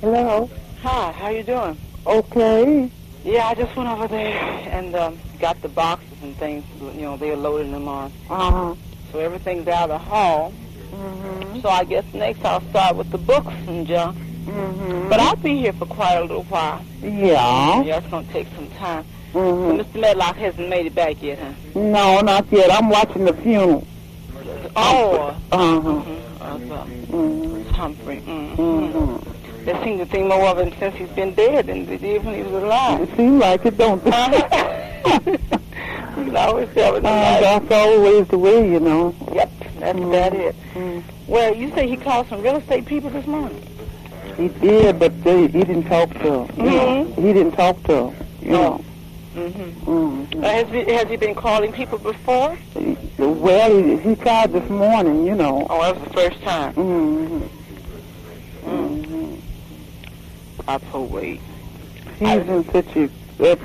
Hello. Hi, how you doing? Okay. Yeah, I just went over there and got the boxes and things. You know, they're loading them on. Uh-huh. So everything's out of the hall. Mm-hmm. So I guess next I'll start with the books and junk. Mm-hmm. But I'll be here for quite a little while. Yeah. Yeah, it's going to take some time. Mm-hmm. So Mr. Medlock hasn't made it back yet, huh? No, not yet. I'm watching the funeral. Oh. Uh-huh. Mm-hmm. Humphrey. Mm-hmm. Mm-hmm. They seem to think more of him since he's been dead than they did when he was alive. It seems like it, don't it? You can always tell it. That's always the way, you know. Yep, that's about it. Mm-hmm. Well, you say he called some real estate people this morning? He did, but he didn't talk to them. Mm-hmm. He didn't talk to them, you know. Mm-hmm. Mm-hmm. Has he been calling people before? Well, he tried this morning, you know. Oh, that was the first time. Mm-hmm. Mm-hmm. I'll wait. He's in such a...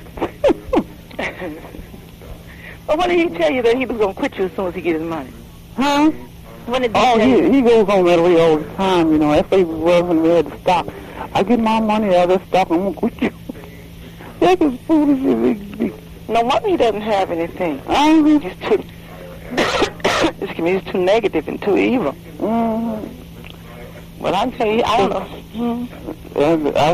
But when did he tell you that he was going to quit you as soon as he get his money? Huh? When did he tell you? He goes on that way all the time, you know. After he was working, we had to stop. I get my money out of the stock, I'm going to quit you. That's as foolish as it be. No wonder he doesn't have anything. Uh-huh. He's too... Excuse me, he's too negative and too evil. Mm-hmm. Well, I tell you, I don't know. And I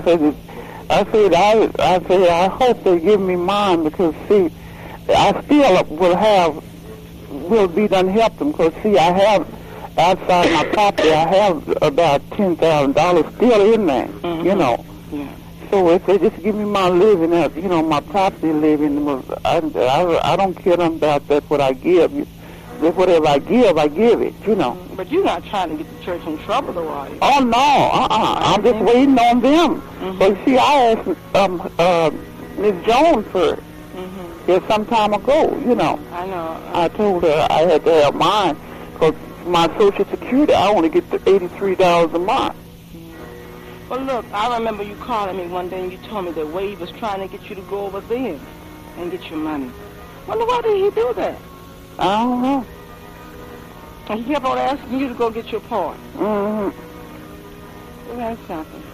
said, I hope they give me mine because, see, I still will be done help them because, see, I have, outside my property, I have about $10,000 still in there, you know. Yeah. So if they just give me my living, you know, my property living, I don't care nothing about that, what I give. Whatever I give it, you know. But you're not trying to get the church in trouble, though, are you? Oh, no, I'm just waiting on them. But see, I asked Miss Jones for it some time ago, you know. I know. I told her I had to have mine because my Social Security, I only get the $83 a month. Well, look, I remember you calling me one day and you told me that Wade was trying to get you to go over there and get your money. Wonder why did he do that? I don't know. And he kept on asking you to go get your part. Mm-hmm. Well, that's something.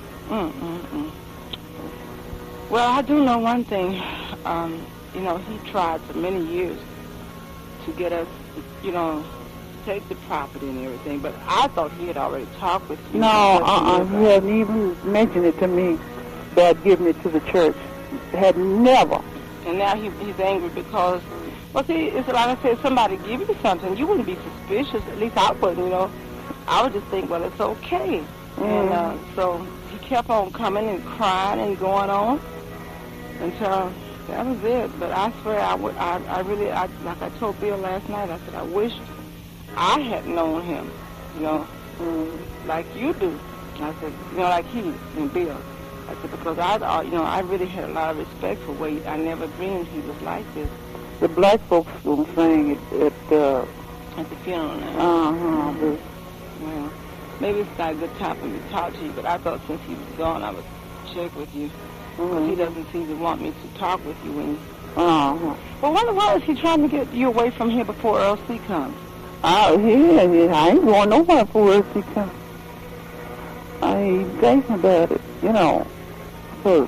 Well, I do know one thing. You know, he tried for many years to get us, you know, take the property and everything, but I thought he had already talked with you. No, he hadn't even mentioned it to me about giving it to the church. Had never. And now he's angry because, well, see, it's like I said, somebody give you something, you wouldn't be suspicious. At least I wouldn't, you know. I would just think, well, it's okay. And so he kept on coming and crying and going on until that was it. But I swear, I really, like I told Bill last night, I said, I wish I had known him, you know, like you do. I said, you know, like he and Bill. I said, because I really had a lot of respect for Wade. I never dreamed he was like this. The black folks will sing it at the funeral now. Well, maybe it's not a good time for me to talk to you, but I thought since he was gone, I would check with you. Because he doesn't seem to want me to talk with you when. Well, why is he trying to get you away from here before Earl C comes? I ain't going nowhere before Earl C comes. I ain't thinking about it, you know, because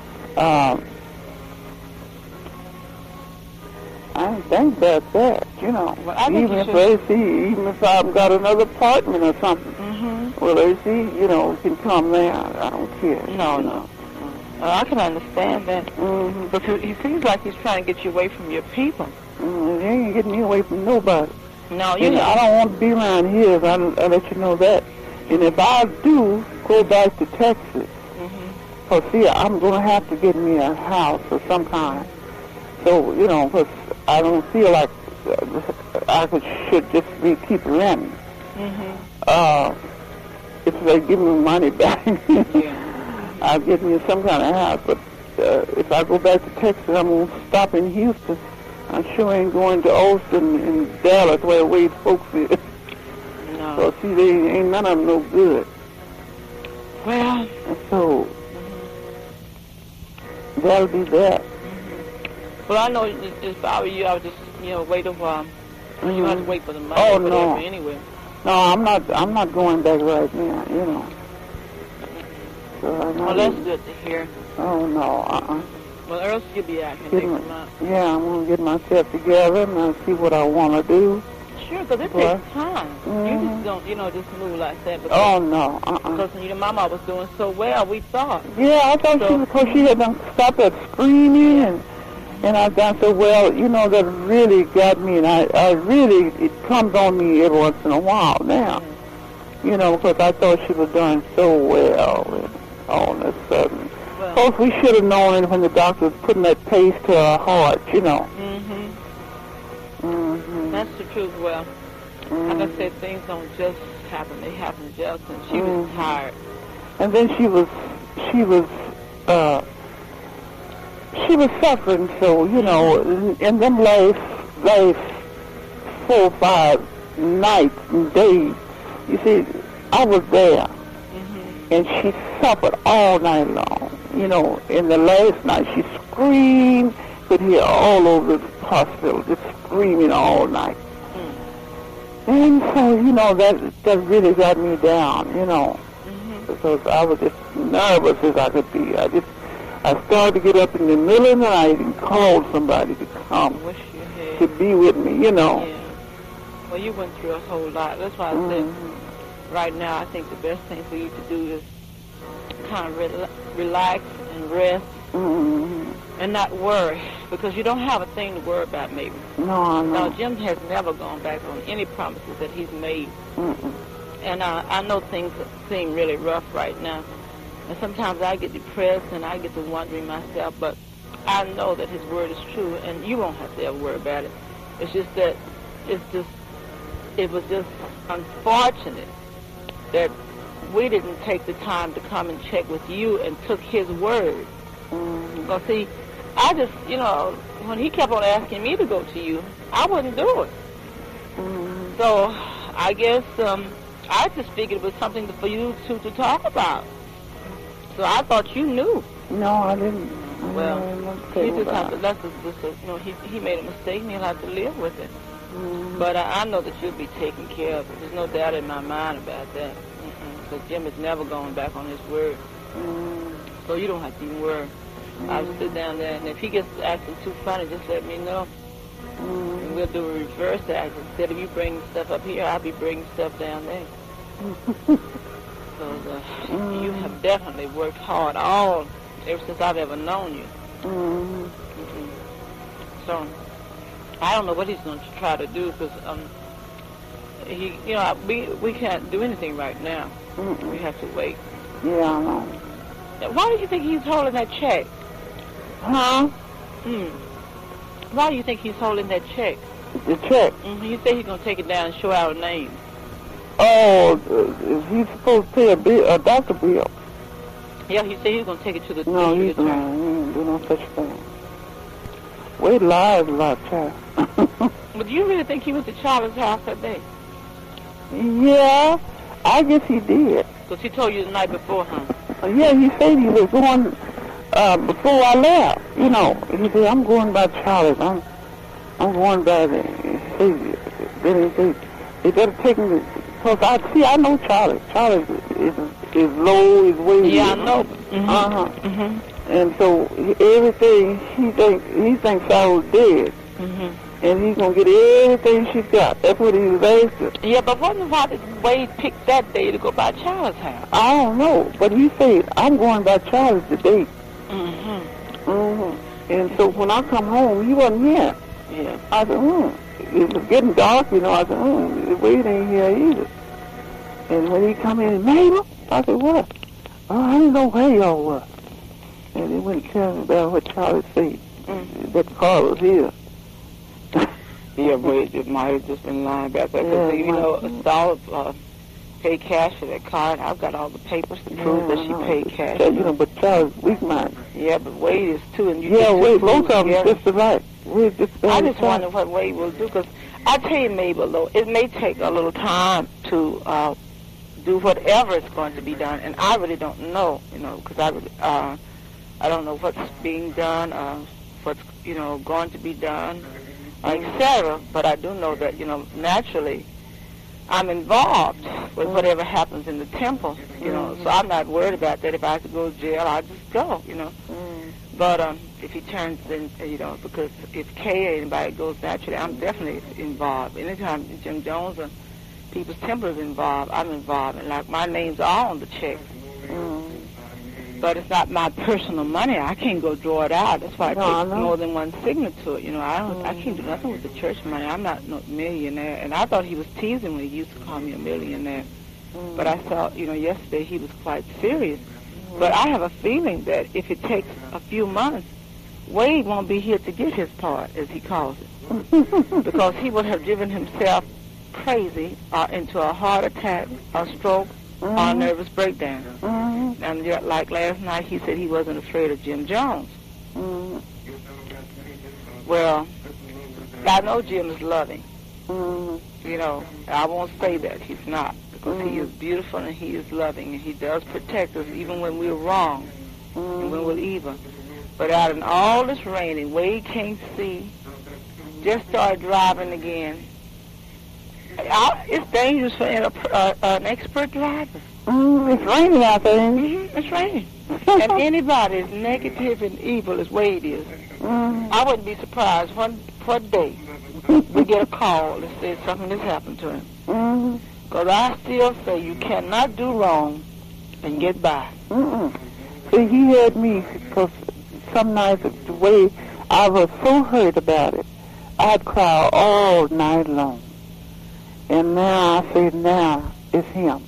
I ain't think about that, you know. Well, I think even if I've got another apartment or something, well, AC, you know, can come there. I don't care. No. I can understand that. But he seems like he's trying to get you away from your people. He ain't getting me away from nobody. No, you know. I don't want to be around here. I'll let you know that. And if I do go back to Texas, because, see, I'm going to have to get me a house of some kind. So, you know, because I don't feel like I should just keep renting. If they give me money back, I'll get me some kind of house. But if I go back to Texas, I'm going to stop in Houston. I sure ain't going to Austin and Dallas where Wade folks is. No. So, see, they ain't none of them no good. Well. So, that'll be that. Well, I know if I were you, I would just, you know, wait a while. You have to wait for the money or whatever no. Anyway. No, I'm not going back right now, you know. Well, that's good to hear. Oh, no, Well, or else you'll be out here next month. Yeah, I'm going to get myself together and I'll see what I want to do. Sure, because it takes time. You just don't, just move like that. Oh, no, Because your mama was doing so well, we thought. Yeah, I thought she had done stopped at screaming and I've done so well, that really got me, and I really, it comes on me every once in a while now, because I thought she was doing so well, and all of a sudden. Well, of course, we should have known it when the doctor was putting that pace to her heart, That's the truth. Well, like I said, things don't just happen. They happen just, and she was tired. And then she was suffering, so, in them last 4 or 5 nights and days, you see, I was there, and she suffered all night long. In the last night, she screamed, could hear all over the hospital, just screaming all night. And so, that really got me down, because I was as nervous as I could be. I started to get up in the middle of the night and call somebody to come to be with me, Yeah. Well, you went through a whole lot. That's why I said right now I think the best thing for you to do is kind of relax and rest and not worry, because you don't have a thing to worry about, maybe. No. Now, Jim has never gone back on any promises that he's made. And I know things seem really rough right now. And sometimes I get depressed and I get to wondering myself, but I know that his word is true, and you won't have to ever worry about it. It's just that it was just unfortunate that we didn't take the time to come and check with you and took his word. Well, see, I just, when he kept on asking me to go to you, I wouldn't do it. So I guess I just figured it was something for you two to talk about. So I thought you knew. No, I didn't. Well, he just have to, he made a mistake and he'll have to live with it. But I know that you'll be taken care of. There's no doubt in my mind about that. Because Jim is never going back on his word. So you don't have to even worry. I'll sit down there, and if he gets acting too funny, just let me know. And we'll do a reverse act. Instead of you bringing stuff up here, I'll be bringing stuff down there. Because you have definitely worked hard ever since I've ever known you. So I don't know what he's going to try to do, because we can't do anything right now. We have to wait. Yeah, I know. Why do you think he's holding that check? Huh? Why do you think he's holding that check? The check? He said he's going to take it down and show our names. Oh, he's supposed to pay a doctor bill. Yeah, he said he was going to take it to the No, he didn't do no such thing. We lied about child. But do you really think he went to Charlie's house that day? Yeah, I guess he did. Because he told you the night before, huh? Yeah, he said he was going before I left. He said, I'm going by Charlie's. I'm going by there. Then he said, they better take him to... Because I know Charlie. Charlie is low, is way. Yeah, I know. And so everything he thinks Sarah's dead, and he's gonna get everything she's got. That's what he was asking. Yeah, but why did Wade pick that day to go by Charlie's house? I don't know, but he said I'm going by Charlie's today. And so when I come home, he wasn't here. Yeah. I said, It was getting dark, I said, Wade ain't here either. And when he come in, Mabel, I said, what? Oh, I didn't know where y'all were. And he went and tell me about what Charlie said, that the car was here. Yeah, Wade might have just been lying about that. Because, Saul paid cash for that car, and I've got all the papers to prove that she paid cash. But Charlie's weak-minded. Yeah, but Wade is too. And Wade, both of them just alike. I just wonder what Wade will do, because I tell you, Mabel, though, it may take a little time to do whatever is going to be done, and I really don't know, because I don't know what's being done, what's going to be done, etc. But I do know that naturally, I'm involved with whatever happens in the temple, you know. So I'm not worried about that. If I have to go to jail, I'll just go, you know. But if he turns in, you know, because if Kay or anybody goes naturally, I'm definitely involved. Anytime Jim Jones or People's Temple is involved, I'm involved. And, like, my name's all on the checks. But it's not my personal money. I can't go draw it out. That's why it takes more than one signature to it. You know, I can't do nothing with the church money. I'm not no millionaire. And I thought he was teasing when he used to call me a millionaire. But I saw, you know, yesterday he was quite serious. But I have a feeling that if it takes a few months, Wade won't be here to get his part, as he calls it. Because he would have driven himself crazy or into a heart attack or stroke or a nervous breakdown. And like last night, he said he wasn't afraid of Jim Jones. Well, I know Jim is loving. You know, I won't say that he's not, because he is beautiful and he is loving, and he does protect us even when we're wrong and when we're evil. But out in all this rain and Wade can't see, just started driving again. It's dangerous for an expert driver. It's raining out there. It's raining. And anybody as negative and evil as Wade is, I wouldn't be surprised one day we get a call that says something has happened to him. Because I still say you cannot do wrong and get by. See, he had me, because some nights the way I was so hurt about it, I'd cry all night long. And now I say, now it's him.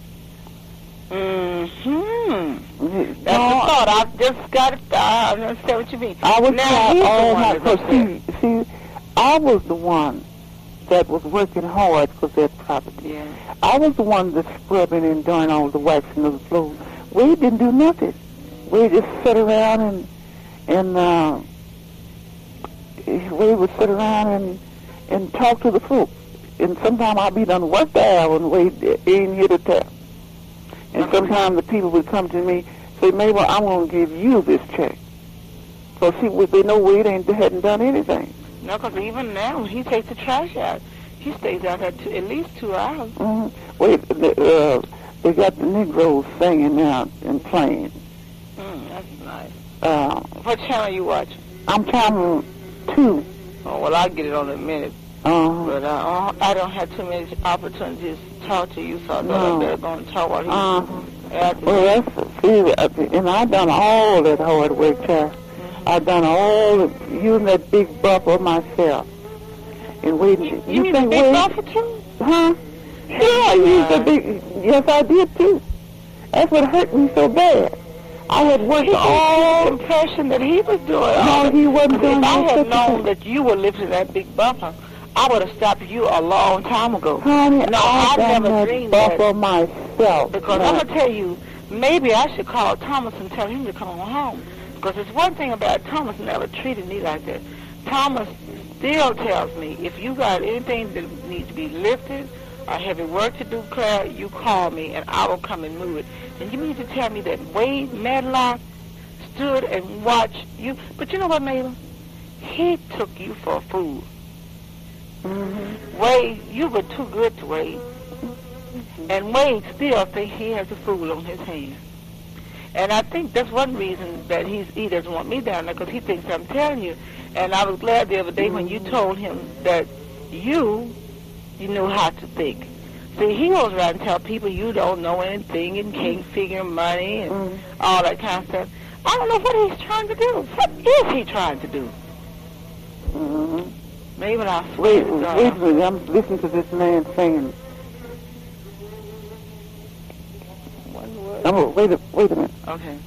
That's the thought. I've just got it. I understand what you mean. I was now all night, because see, I was the one that was working hard for that property. Yeah. I was the one that's scrubbing and doing all the waxing of the floors. We didn't do nothing. We just sit around and we would sit around and talk to the folks. And sometimes I'd be done work there and we ain't here to tell. And sometimes the people would come to me, say, Mabel, I'm going to give you this check. Because they know Wade hadn't done anything. No, because even now, when he takes the trash out, he stays out there at least 2 hours. Wait, they got the Negroes singing out and playing. That's nice. What channel you watching? I'm channel 2. Oh, well, I'll get it on in a minute. But I don't have too many opportunities to talk to you, so I thought I better go and talk while he's Well, and I done all that hard work, child. I done all using that big buffer myself. And waiting. You mean the big buffer too? Huh? Yeah, I used the big. Yes, I did too. That's what hurt me so bad. I had worked all the impression that he was doing. No, he wasn't doing. If I had known that you were lifting that big buffer, I would have stopped you a long time ago. Honey, no, I never dreamed that. Buffer myself. Because I'm gonna tell you, maybe I should call Thomas and tell him to come on home. Because it's one thing about Thomas never treated me like that. Thomas still tells me, if you got anything that needs to be lifted or heavy work to do, Claire, you call me and I will come and move it. And you mean to tell me that Wade Medlock stood and watched you? But you know what, Mabel? He took you for a fool. Wade, you were too good to Wade. And Wade still thinks he has a fool on his hands. And I think that's one reason that he doesn't want me down there, because he thinks I'm telling you. And I was glad the other day when you told him that you knew how to think. See, he goes around and tell people you don't know anything and can't figure money and all that kind of stuff. I don't know what he's trying to do. What is he trying to do? Maybe I'll wait a minute. I'm listening to this man saying. Oh, wait a minute. Okay.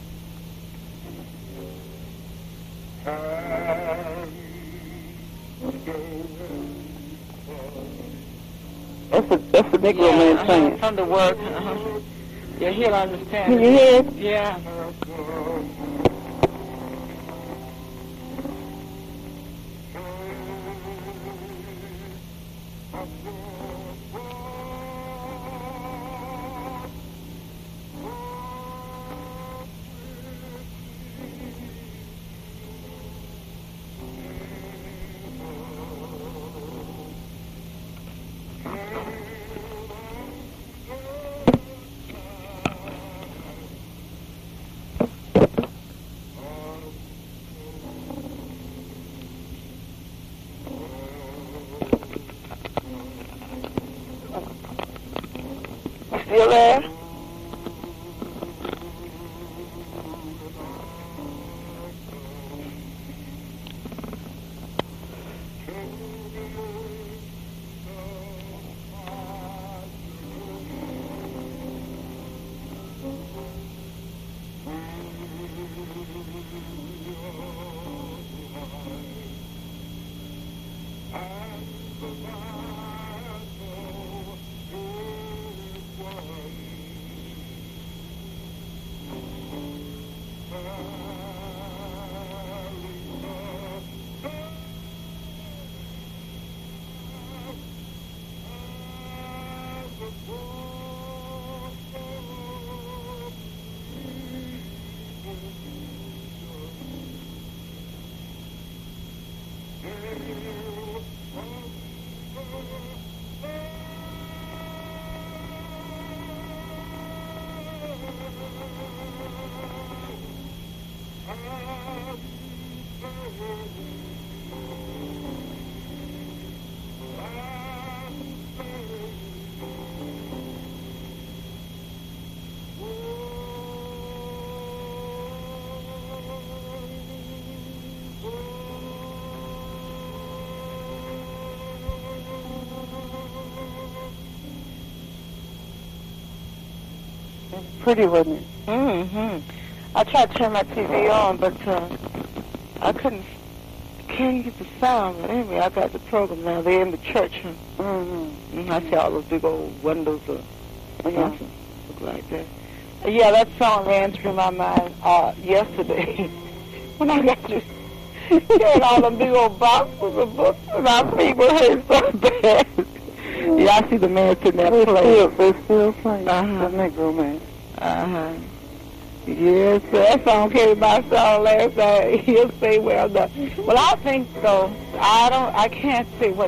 That's the Negro man saying. From the word. Yeah, he'll understand. Can you hear it? Yeah. pretty, wasn't it? Mm-hmm. I tried to turn my TV on, but I can't get the sound. But anyway, I got the program now. They're in the church. Mm-hmm. I see all those big old windows or Yeah. something look like that. Yeah, that song ran through my mind yesterday when I got to hearing all the big old boxes of books and my feet were hurt so bad. Yeah, I see the man sitting there playing. They're still playing. Uh-huh. The Negro Man. Uh-huh. Yes, that song carried my song last night. He'll say, well done. Well, I think, though, I can't say what,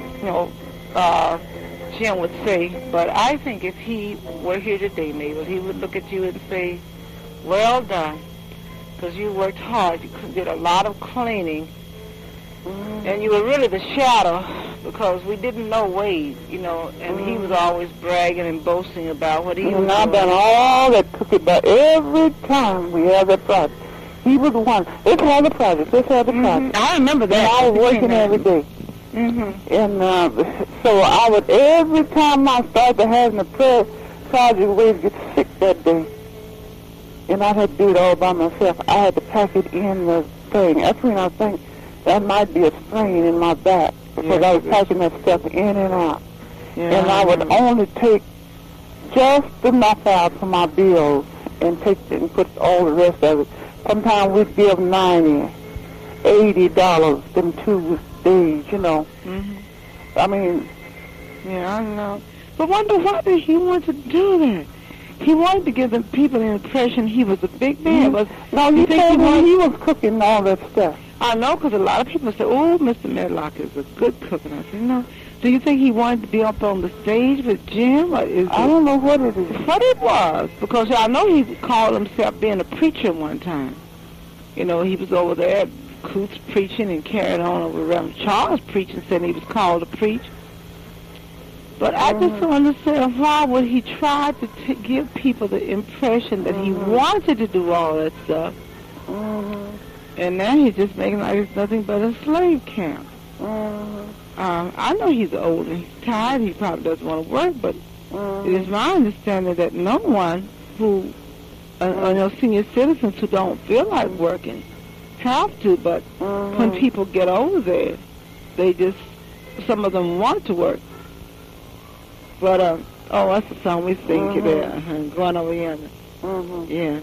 Jim would say, but I think if he were here today, Mabel, he would look at you and say, well done, because you worked hard. You did a lot of cleaning, and you were really the shadow, because we didn't know Wade, and he was always bragging and boasting about what he was doing. I've done all that cooking, but every time we have that project, he was the one. Let's have the project. Let's have the project. I remember that. And I was working every day. Mm-hmm. And so I would, every time I started having a project, Wade get sick that day. And I had to do it all by myself. I had to pack it in the thing. That's when I think that might be a strain in my back, because I was packing that stuff in and out. Yeah, and I would only take just enough out for my bills and take it and put all the rest of it. Sometimes we'd give $90, $80 them 2 days, Mm-hmm. I mean, yeah, I know. But wonder why did he want to do that? He wanted to give the people the impression he was a big man. No, he told me he was cooking all that stuff. I know, because a lot of people say, oh, Mr. Medlock is a good cook. And I said, no. Do you think he wanted to be up on the stage with Jim? Or I don't know what it is. What it was. Because I know he called himself being a preacher one time. He was over there at Coots preaching and carried on over Reverend Charles preaching, saying he was called to preach. But I just don't understand, why would he try to give people the impression that he wanted to do all that stuff? And now he's just making like it's nothing but a slave camp. I know he's old and he's tired. He probably doesn't want to work, but it is my understanding that no one who, senior citizens who don't feel like working have to, but when people get over there, some of them want to work. But, that's the song we sing today, going over yonder. Yeah.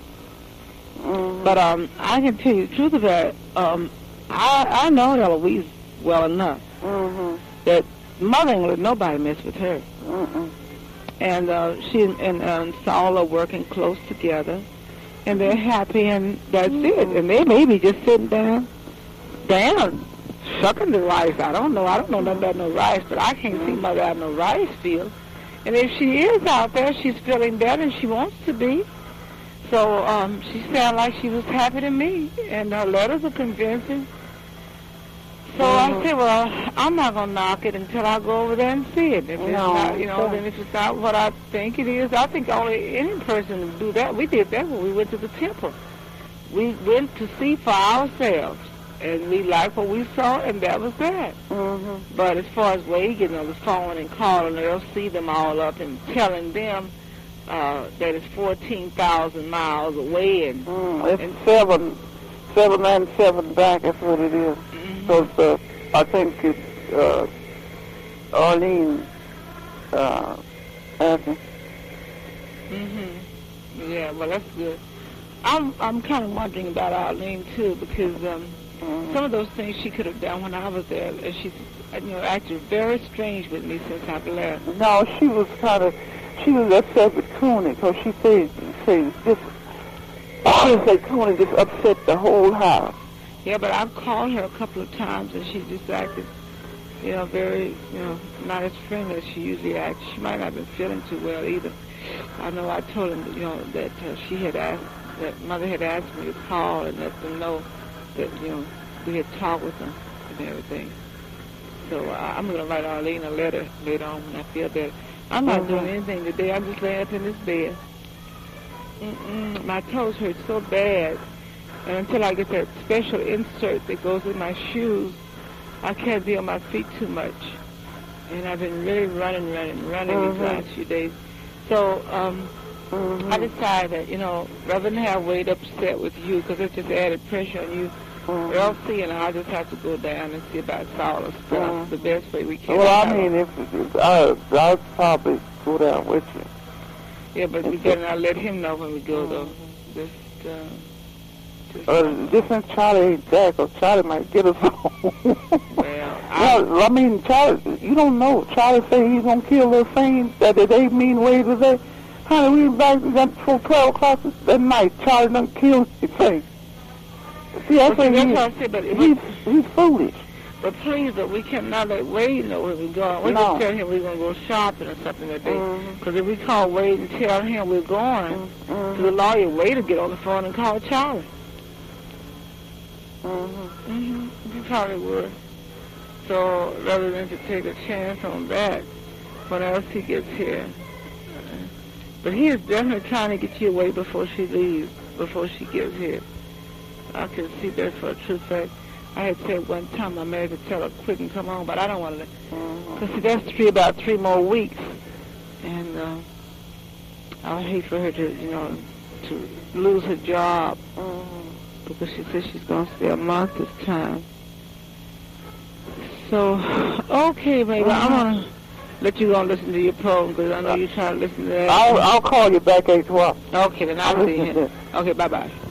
But I can tell you the truth of that. I know Eloise well enough that mother-in-law, nobody messed with her. And she and Saul are working close together, and they're happy, and that's it. And they may be just sitting down, sucking the rice. I don't know nothing about no rice, but I can't see mother out no rice field. And if she is out there, she's feeling better, and she wants to be. So she sounded like she was happy to me, and her letters are convincing. So I said, well, I'm not going to knock it until I go over there and see it. If it's not, then if it's not what I think it is, I think only any person would do that. We did that when we went to the temple. We went to see for ourselves, and we liked what we saw, and that was that. But as far as Wade getting on the phone and calling, they'll see them all up and telling them that it's 14,000 miles away. And it's 797 back, that's what it is. So I think it's Arlene Athens. Yeah, well, that's good. I'm kind of wondering about Arlene, too, because some of those things she could have done when I was there, and she's, acted very strange with me since I've left. No, she was upset with Cooney, because she said Cooney just upset the whole house. Yeah, but I've called her a couple of times, and she just acted, very, not as friendly as she usually acts. She might not have been feeling too well either. I know I told him, that she had asked, that Mother had asked me to call and let them know that, we had talked with them and everything. So I'm going to write Arlene a letter later on when I feel better. I'm not doing anything today. I'm just laying up in this bed. My toes hurt so bad. And until I get that special insert that goes in my shoes, I can't be on my feet too much. And I've been really running these last few days. So I decided that, rather than have Wade upset with you, because it's just added pressure on you, Elsie and I just have to go down and see about all the stuff the best way we can. Well, I mean, if I'll probably go down with you. Yeah, but we better not let him know when we go, though. Just since Charlie ain't there, because Charlie might get us home. Well, I mean, Charlie, you don't know. Charlie said he's going to kill those things that they mean way today. Honey, we was back before 12 o'clock that night. Charlie done killed his thing. See, that's what he's foolish. But please, we cannot let Wade know where we're going. We just tell him we're going to go shopping or something that day. Because if we call Wade and tell him we're going to the lawyer, Wade will get on the phone and call Charlie. He probably would. So rather than to take a chance on that, when else he gets here. But he is definitely trying to get you away before she leaves, before she gets here. I can see that for a true fact. I had said one time I married to tell her quit and come home, but I don't want to. Because see, that's about 3 more weeks, and I would hate for her to, to lose her job because she says she's going to stay a month this time. So, okay, baby, I'm going to let you go and listen to your program because I know you're trying to listen to that. I'll call you back at 12. Okay, then I'll see you. Okay, bye-bye.